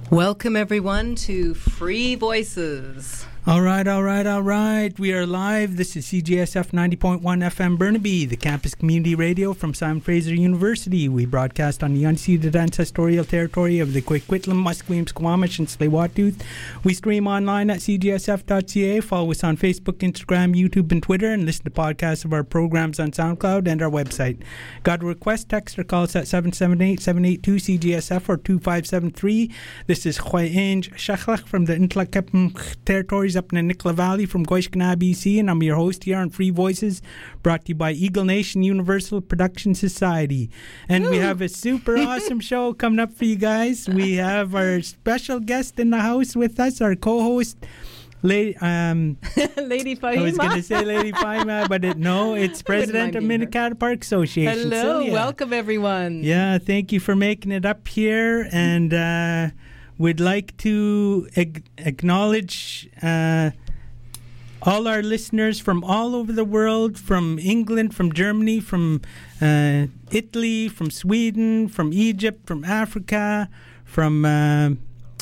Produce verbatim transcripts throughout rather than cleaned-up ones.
Welcome, everyone, to Free Voices. All right, all right, all right. We are live. This is C G S F ninety point one F M Burnaby, the campus community radio from Simon Fraser University. We broadcast on the unceded ancestral territory of the Coquitlam, Musqueam, Squamish, and Tsleil-Waututh. We stream online at c g s f dot c a. Follow us on Facebook, Instagram, YouTube, and Twitter, and listen to podcasts of our programs on SoundCloud and our website. Got a request, text or call us at seven seven eight, seven eight two, C G S F or two five seven three. This is Khwainj Shachlach from the Intlakep territories up in the Nicola Valley from Goishkana, B C, and I'm your host here on Free Voices, brought to you by Eagle Nation Universal Production Society. And Woo. We have a super awesome show coming up for you guys. We have our special guest in the house with us, our co-host, Lady, um, Lady Fahima. I was going to say Lady Fahima, but it, no, it's President of Minikata Park Association. Hello, Celia. Welcome everyone. Yeah, thank you for making it up here, and uh, we'd like to ag- acknowledge uh, all our listeners from all over the world, from England, from Germany, from uh, Italy, from Sweden, from Egypt, from Africa, from Uh,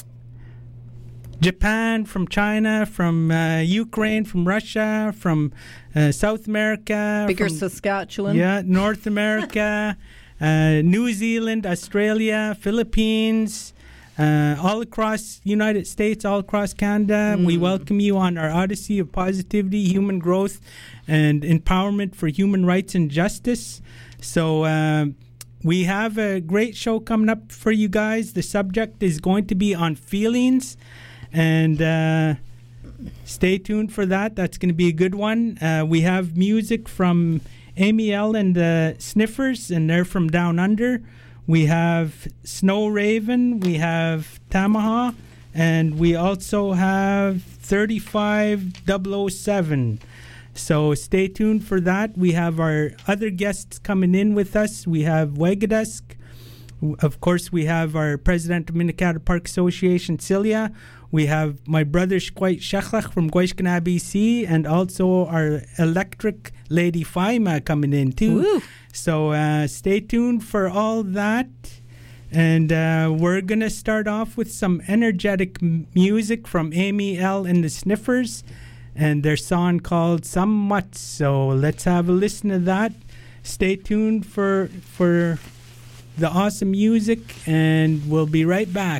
Japan, from China, from uh, Ukraine, from Russia, from uh, South America. Bigger from, Saskatchewan. Yeah, North America, uh, New Zealand, Australia, Philippines, uh, all across the United States, all across Canada. Mm. We welcome you on our Odyssey of Positivity, Human Growth, and Empowerment for Human Rights and Justice. So uh, we have a great show coming up for you guys. The subject is going to be on feelings. And uh, stay tuned for that. That's going to be a good one. Uh, we have music from Amy L. and the Sniffers, and they're from Down Under. We have Snow Raven. We have Tamaha. And we also have thirty-five double oh seven. So stay tuned for that. We have our other guests coming in with us. We have Wagadusk. Of course, we have our president of Minikata Park Association, Celia. We have my brother Shkwait Shachlach from Goishkana, B C, and also our electric Lady Fahima coming in too. Woo. So uh, stay tuned for all that. And uh, we're going to start off with some energetic m- music from Amy L. and the Sniffers and their song called Somewhat. So let's have a listen to that. Stay tuned for for the awesome music, and we'll be right back.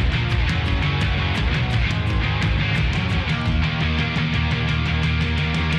Somewhat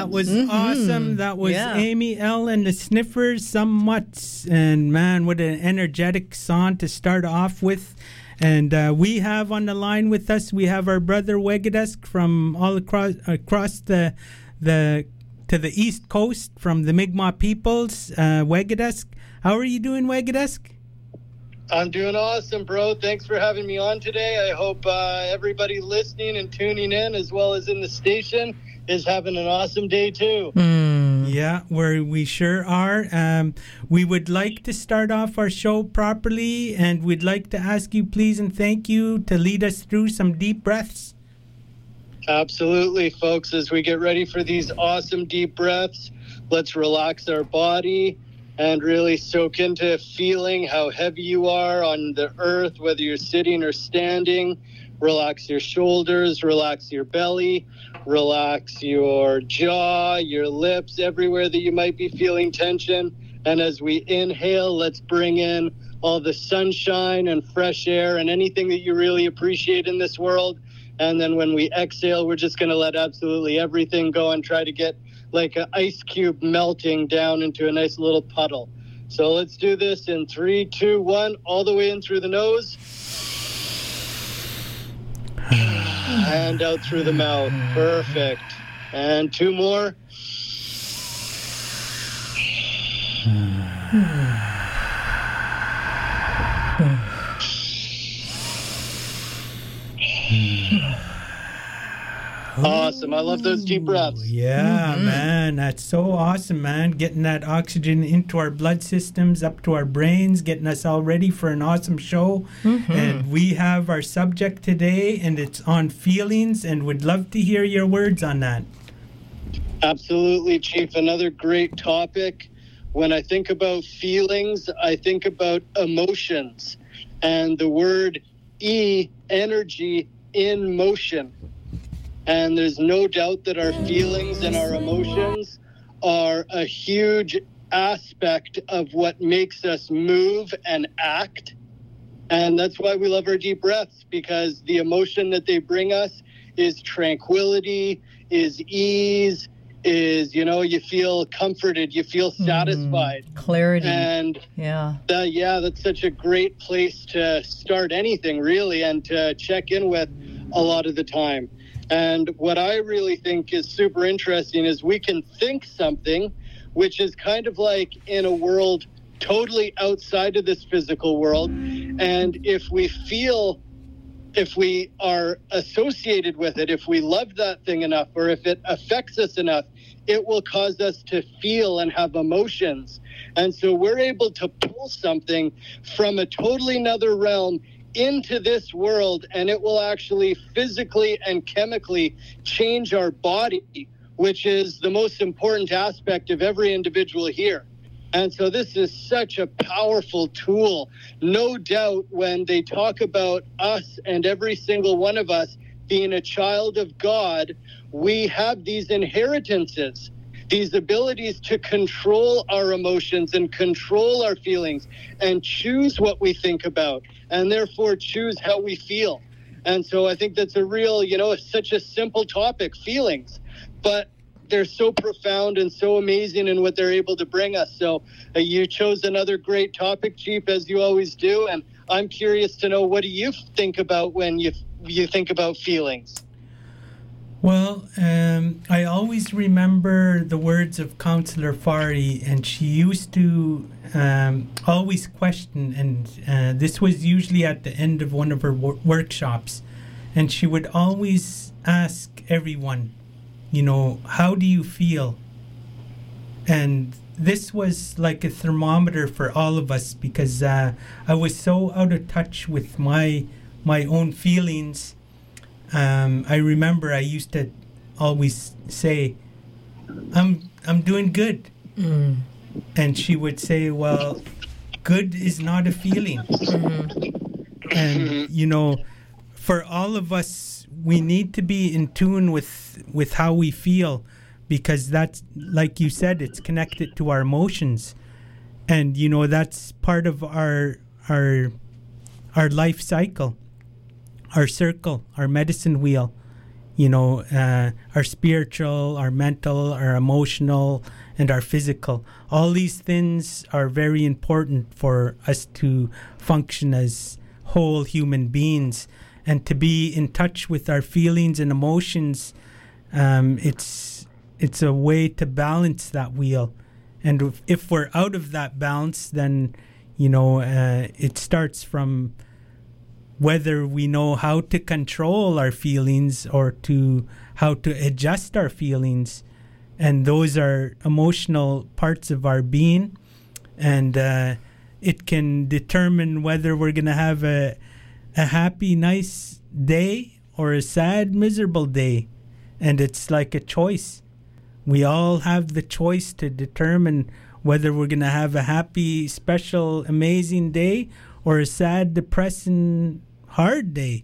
That was Mm-hmm. awesome. That was Yeah. Amy L. and the Sniffers, somewhat. And man, what an energetic song to start off with. And uh, we have on the line with us, we have our brother Wegadusk from all across across the the to the East Coast from the Mi'kmaq peoples. Uh, Wegadusk, how are you doing, Wegadusk? I'm doing awesome, bro. Thanks for having me on today. I hope uh, everybody listening and tuning in, as well as in the station, is having an awesome day too. Mm. Yeah, where we sure are. Um, we would like to start off our show properly, and we'd like to ask you, please and thank you, to lead us through some deep breaths. Absolutely, folks. As we get ready for these awesome deep breaths, let's relax our body and really soak into feeling how heavy you are on the earth, whether you're sitting or standing. Relax your shoulders, relax your belly, relax your jaw, your lips, everywhere that you might be feeling tension. And as we inhale, let's bring in all the sunshine and fresh air and anything that you really appreciate in this world. And then when we exhale, we're just going to let absolutely everything go and try to get like an ice cube melting down into a nice little puddle. So let's do this in three, two, one, all the way in through the nose. And out through the mouth. Perfect. And two more. Awesome. I love those deep breaths. Yeah, mm-hmm. man. That's so awesome, man. Getting that oxygen into our blood systems, up to our brains, getting us all ready for an awesome show. Mm-hmm. And we have our subject today, and it's on feelings, and would love to hear your words on that. Absolutely, Chief. Another great topic. When I think about feelings, I think about emotions. And the word E, energy in motion. And there's no doubt that our feelings and our emotions are a huge aspect of what makes us move and act. And that's why we love our deep breaths, because the emotion that they bring us is tranquility, is ease, is, you know, you feel comforted, you feel satisfied. Mm, clarity. And yeah. That, yeah, that's such a great place to start anything, really, and to check in with a lot of the time. And what I really think is super interesting is we can think something, which is kind of like in a world totally outside of this physical world. And if we feel, if we are associated with it, if we love that thing enough, or if it affects us enough, it will cause us to feel and have emotions. And so we're able to pull something from a totally another realm into this world, and it will actually physically and chemically change our body, which is the most important aspect of every individual here. And so this is such a powerful tool. No doubt when they talk about us and every single one of us being a child of God, we have these inheritances, these abilities to control our emotions and control our feelings and choose what we think about, and therefore choose how we feel. And so I think that's a real, you know, it's such a simple topic, feelings, but they're so profound and so amazing in what they're able to bring us. So uh, you chose another great topic, Chief, as you always do. And I'm curious to know, what do you think about when you you think about feelings? Well, um, I always remember the words of Counselor Fari, and she used to um, always question, and uh, this was usually at the end of one of her wor- workshops, and she would always ask everyone, you know, how do you feel? And this was like a thermometer for all of us, because uh, I was so out of touch with my my own feelings. Um, I remember I used to always say, I'm I'm doing good. Mm. And she would say, well, good is not a feeling. Mm-hmm. And, you know, for all of us, we need to be in tune with, with how we feel, because that's, like you said, it's connected to our emotions. And, you know, that's part of our our our life cycle. Our circle, our medicine wheel. you know, uh, our spiritual, our mental, our emotional, and our physical. All these things are very important for us to function as whole human beings, and to be in touch with our feelings and emotions. Um, it's it's a way to balance that wheel. And if, if we're out of that balance, then, you know, uh, it starts from whether we know how to control our feelings or to how to adjust our feelings. And those are emotional parts of our being. And uh, it can determine whether we're going to have a, a happy, nice day or a sad, miserable day. And it's like a choice. We all have the choice to determine whether we're going to have a happy, special, amazing day or a sad, depressing, hard day.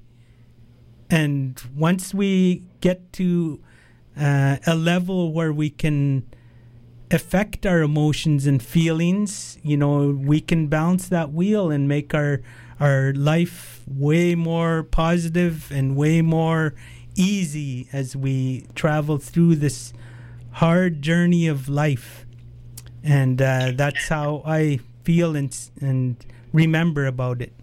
And once we get to uh, a level where we can affect our emotions and feelings, you know, we can balance that wheel and make our our life way more positive and way more easy as we travel through this hard journey of life. And uh, that's how I feel and and remember about it.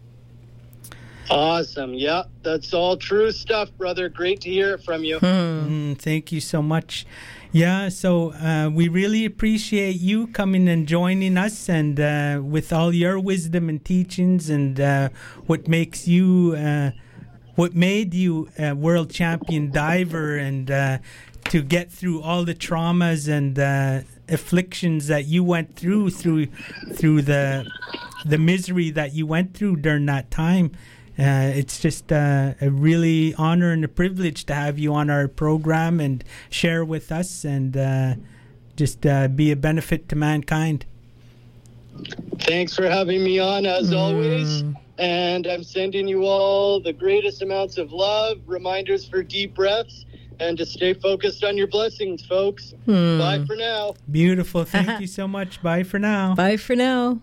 Awesome. Yeah, that's all true stuff, brother. Great to hear it from you. Mm, thank you so much. Yeah, so uh, we really appreciate you coming and joining us, and uh, with all your wisdom and teachings, and uh, what makes you, uh, what made you a world champion diver, and uh, to get through all the traumas and uh, afflictions that you went through, through, through the the misery that you went through during that time. Uh, it's just uh, a really honor and a privilege to have you on our program and share with us, and uh, just uh, be a benefit to mankind. Thanks for having me on, as mm. always. And I'm sending you all the greatest amounts of love, reminders for deep breaths, and to stay focused on your blessings, folks. Hmm. Bye for now. Beautiful. Thank you so much. Bye for now. Bye for now.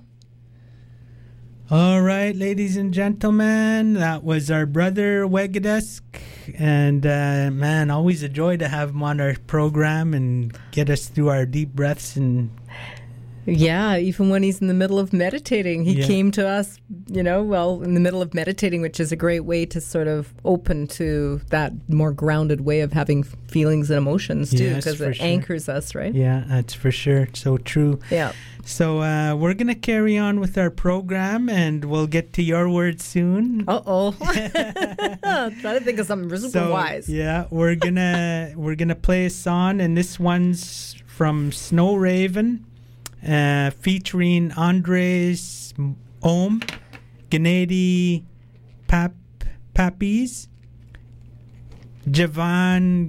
All right, ladies and gentlemen, that was our brother Wegadesk, and uh, man, always a joy to have him on our program and get us through our deep breaths. And yeah, even when he's in the middle of meditating, he yeah. came to us, you know, well, in the middle of meditating, which is a great way to sort of open to that more grounded way of having feelings and emotions too, because yes, it sure. anchors us, right? Yeah, that's for sure. So true. Yeah. So uh, we're going to carry on with our program, and we'll get to your words soon. Uh-oh. Try to think of something super so, wise. Yeah, we're going to we're gonna play a song, and this one's from Snow Raven, uh, featuring Andres Ohm, Gennady Pap Papis, Javan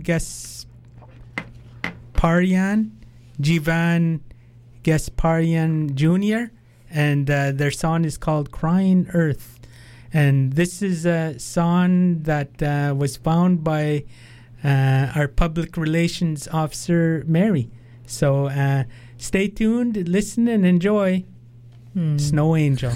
Gasparian, Jivan Gasparian Junior, and uh, their song is called Crying Earth. And this is a song that uh, was found by uh, our public relations officer, Mary. So uh, stay tuned, listen, and enjoy hmm. Snow Angel.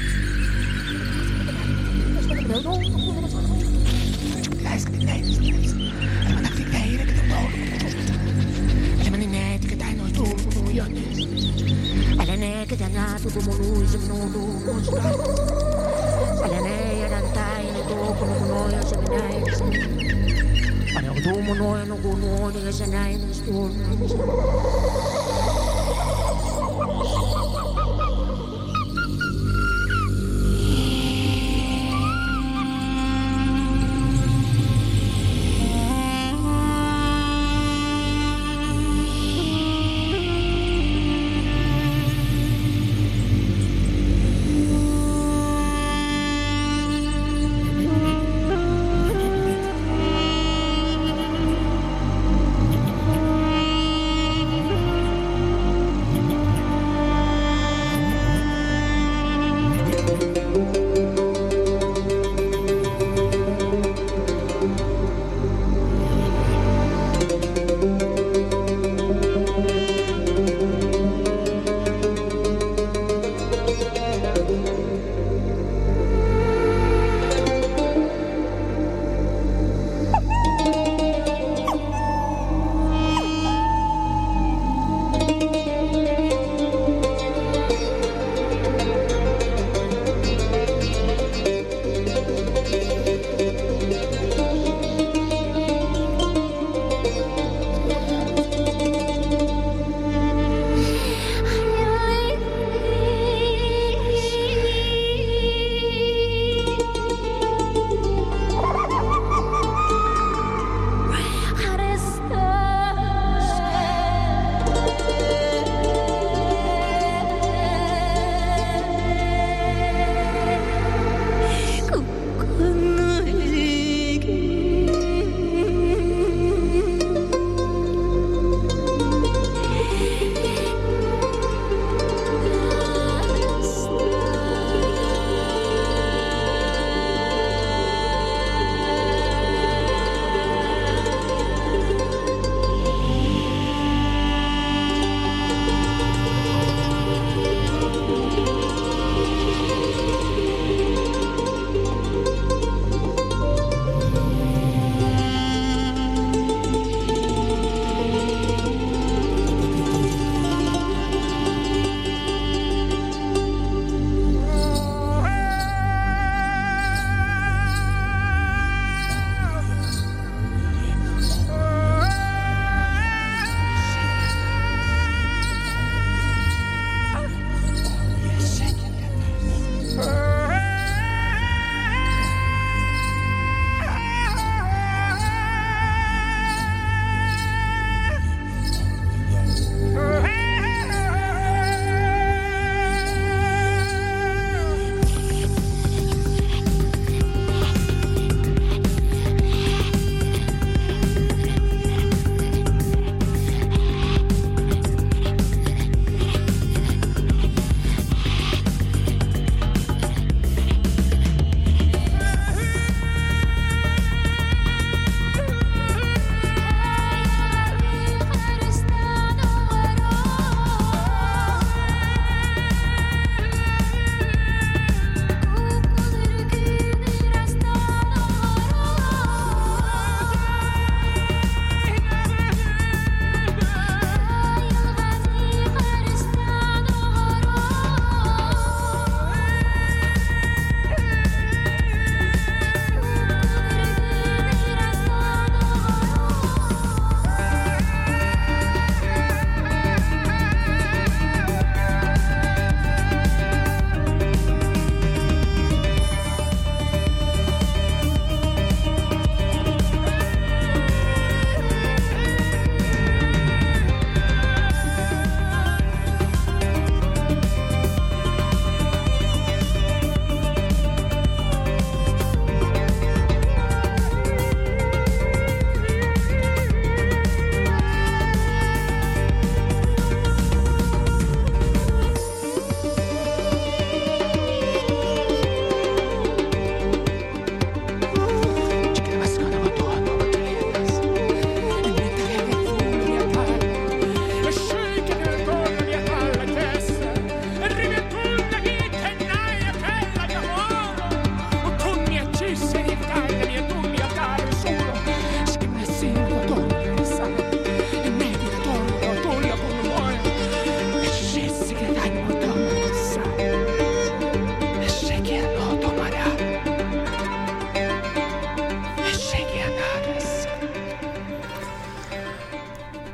Dannato tu monui no do mostra alane ya dantai no do kono moya seminai ale do monoya no kono ni senai no sto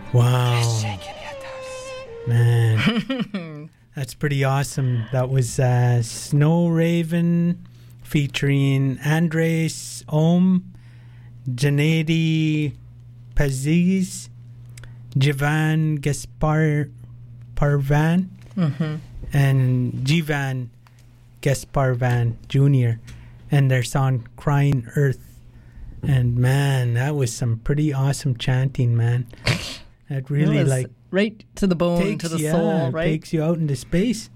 Wow. Man. That's pretty awesome. That was uh, Snow Raven featuring Andres Ohm, Gennady Paziz, Jivan Gaspar Parvan, mm-hmm. and Jivan Gasparvan Junior and their song Crying Earth. And man, that was some pretty awesome chanting, man. That really it was like right to the bone, takes, to the yeah, soul, right? Takes you out into space.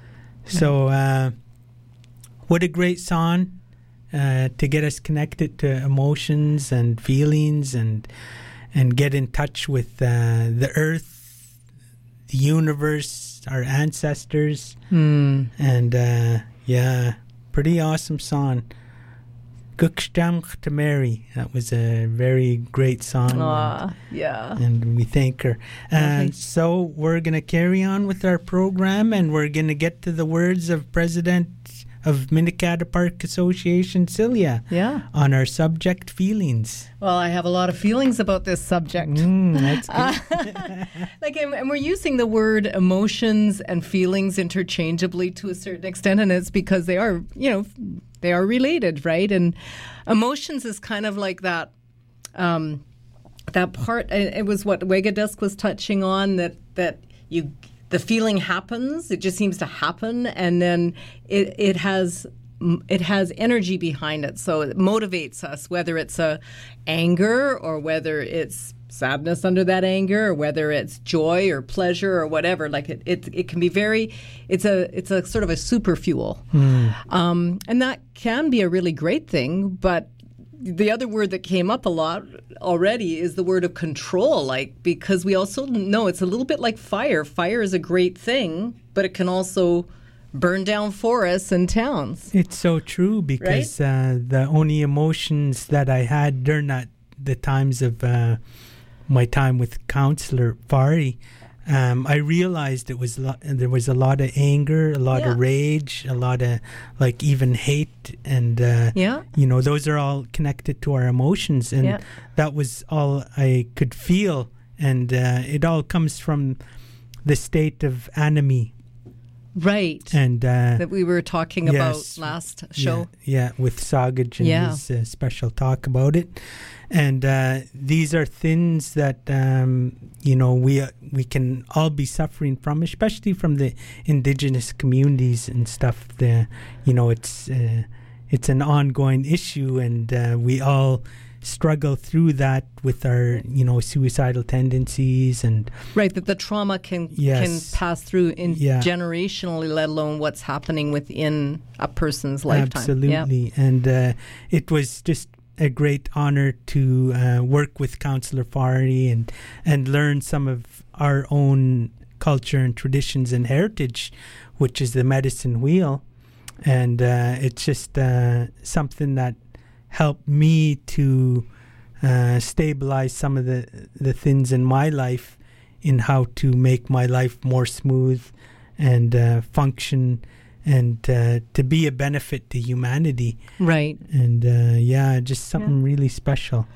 So uh, what a great song uh, to get us connected to emotions and feelings and and get in touch with uh, the earth, the universe, our ancestors. Mm. And uh, yeah, pretty awesome song. Gukstamch to Mary. That was a very great song. Ah, yeah. And we thank her. And uh, so we're going to carry on with our program, and we're going to get to the words of President of Minikada Park Association, Celia, yeah. on our subject, feelings. Well, I have a lot of feelings about this subject. Mm, that's good. Uh, like, and, and we're using the word emotions and feelings interchangeably to a certain extent, and it's because they are, you know, they are related, right? And emotions is kind of like that, um, that part. It was what Wegadesk was touching on, that that you. The feeling happens. It just seems to happen, and then it it has it has energy behind it. So it motivates us, whether it's a anger or whether it's sadness under that anger, or whether it's joy or pleasure or whatever. Like it, it, it can be very. It's a it's a sort of a super fuel, mm. um, and that can be a really great thing, but. The other word that came up a lot already is the word of control, like, because we also know it's a little bit like fire. Fire is a great thing, but it can also burn down forests and towns. It's so true, because right? uh, the only emotions that I had during that, the times of uh, my time with Councillor Fari, Um, I realized it was lo- there was a lot of anger, a lot yeah. of rage, a lot of like even hate, and uh, yeah. you know, those are all connected to our emotions, and yeah. that was all I could feel, and uh, it all comes from the state of anomie, right? And uh, that we were talking yes, about last show, yeah, yeah with Sagaj and yeah. his uh, special talk about it. And uh, these are things that um, you know we uh, we can all be suffering from, especially from the indigenous communities and stuff. The you know it's uh, it's an ongoing issue, and uh, we all struggle through that with our you know suicidal tendencies, and right, that the trauma can yes. can pass through in yeah. generationally, let alone what's happening within a person's lifetime. Absolutely, yeah. and uh, it was just a great honor to uh, work with Councillor Fari and and learn some of our own culture and traditions and heritage, which is the medicine wheel. And uh, it's just uh, something that helped me to uh, stabilize some of the, the things in my life, in how to make my life more smooth and uh, function, and uh, to be a benefit to humanity. Right. And uh, yeah, just something yeah. really special.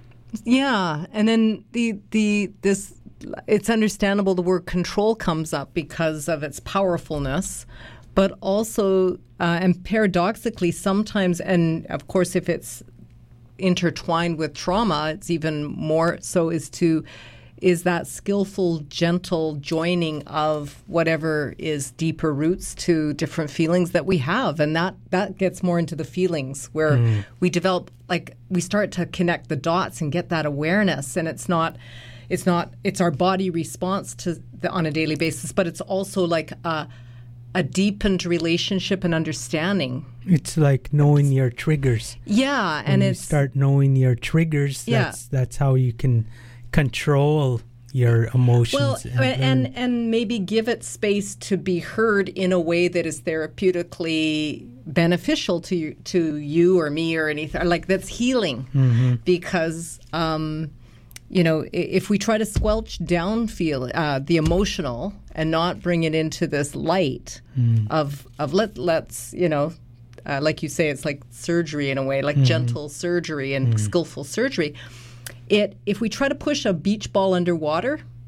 Yeah. And then the the this it's understandable the word control comes up because of its powerfulness, but also uh, and paradoxically sometimes, and of course if it's intertwined with trauma, it's even more so, is to is that skillful, gentle joining of whatever is deeper roots to different feelings that we have. And that, that gets more into the feelings where mm. we develop, like we start to connect the dots and get that awareness. And it's not, it's not, it's our body response to the, on a daily basis, but it's also like a, a deepened relationship and understanding. It's like knowing your triggers. Yeah. When and you it's start knowing your triggers, yeah. that's, that's how you can control your emotions. Well, and, and and maybe give it space to be heard in a way that is therapeutically beneficial to you, to you or me or anything, like that's healing. Mm-hmm. Because um, you know, if we try to squelch down feel uh, the emotional and not bring it into this light mm. of of let let's you know. Uh, like you say, it's like surgery in a way, like mm-hmm. gentle surgery and mm-hmm. skillful surgery. It if we try to push a beach ball underwater,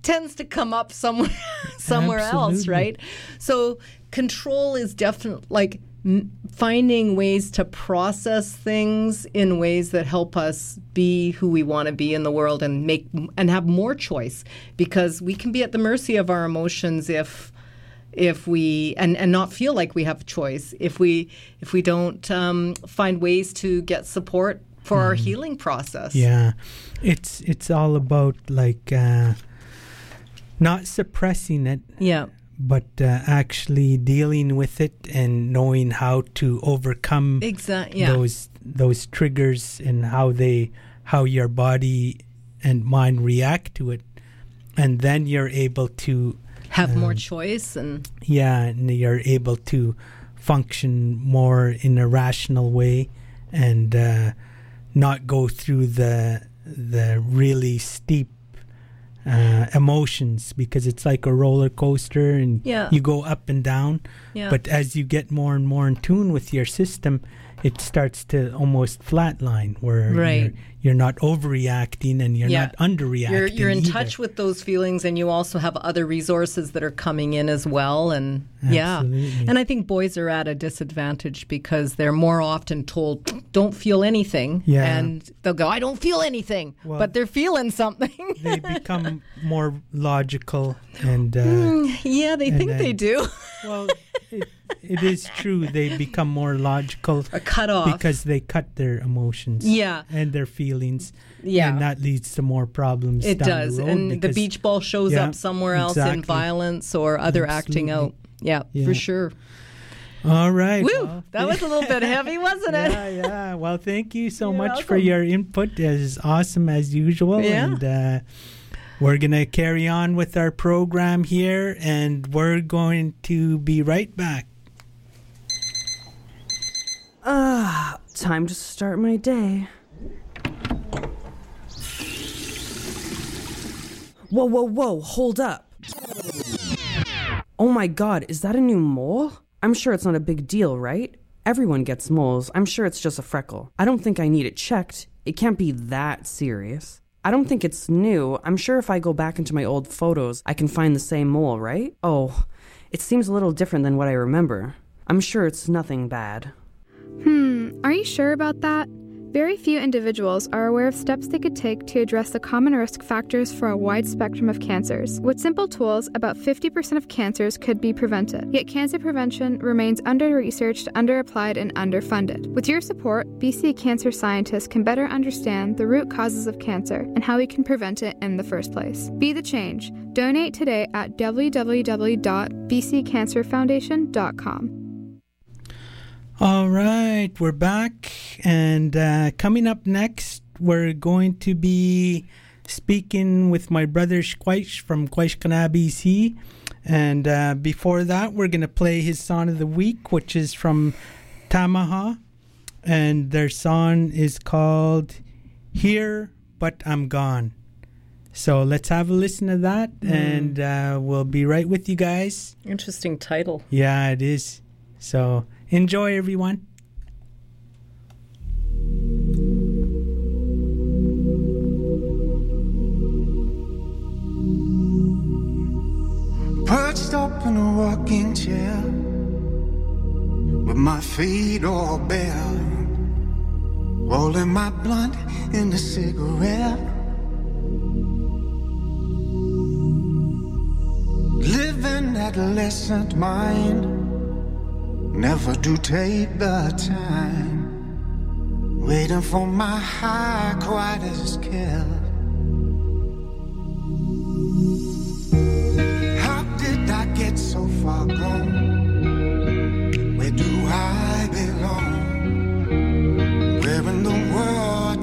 tends to come up somewhere somewhere Absolutely. else, right? So control is definitely like m- finding ways to process things in ways that help us be who we want to be in the world and make and have more choice, because we can be at the mercy of our emotions if if we and, and not feel like we have choice if we if we don't um, find ways to get support for mm. our healing process. Yeah, it's it's all about like uh, not suppressing it. Yeah. But uh, actually dealing with it and knowing how to overcome exactly yeah. those those triggers and how they how your body and mind react to it, and then you're able to have um, more choice and yeah, and you're able to function more in a rational way and uh, not go through the the really steep Uh, emotions, because it's like a roller coaster and yeah. you go up and down. Yeah. But as you get more and more in tune with your system, it starts to almost flatline, where right. you're, you're not overreacting and you're yeah. not underreacting. You're, you're in either. touch with those feelings, and you also have other resources that are coming in as well. And Absolutely. yeah, and I think boys are at a disadvantage because they're more often told, "Don't feel anything," yeah. and they'll go, "I don't feel anything," well, but they're feeling something. They become more logical and uh, mm, yeah, they think then, they do. Well, it, it is true. They become more logical. A cut off. Because they cut their emotions. Yeah. And their feelings. Yeah. And that leads to more problems. It down does. The road and because, the beach ball shows yeah, up somewhere else exactly. in violence or other Absolutely. acting out. Yeah, yeah, for sure. All right. Woo! Well, that was a little bit heavy, wasn't it? Yeah, yeah. Well, thank you so You're much welcome. for your input. It is awesome as usual. Yeah. And uh, we're going to carry on with our program here, and we're going to be right back. Ah, time to start my day. Whoa, whoa, whoa, hold up. Oh my god, is that a new mole? I'm sure it's not a big deal, right? Everyone gets moles. I'm sure it's just a freckle. I don't think I need it checked. It can't be that serious. I don't think it's new. I'm sure if I go back into my old photos, I can find the same mole, right? Oh, it seems a little different than what I remember. I'm sure it's nothing bad. Hmm, are you sure about that? Very few individuals are aware of steps they could take to address the common risk factors for a wide spectrum of cancers. With simple tools, about fifty percent of cancers could be prevented. Yet cancer prevention remains under-researched, under-applied, and underfunded. With your support, B C cancer scientists can better understand the root causes of cancer and how we can prevent it in the first place. Be the change. Donate today at w w w dot b c cancer foundation dot com. All right, we're back, and uh, coming up next, we're going to be speaking with my brother Squaish from Quaishkana, B C, and uh, before that, we're going to play his song of the week, which is from Tamaha, and their song is called Here But I'm Gone. So let's have a listen to that, mm. and uh, we'll be right with you guys. Interesting title. Yeah, it is. So enjoy, everyone. Perched up in a rocking chair with my feet all bare, rolling my blunt in a cigarette, living adolescent mind. Never do take the time, waiting for my high quiet as care. How did I get so far gone?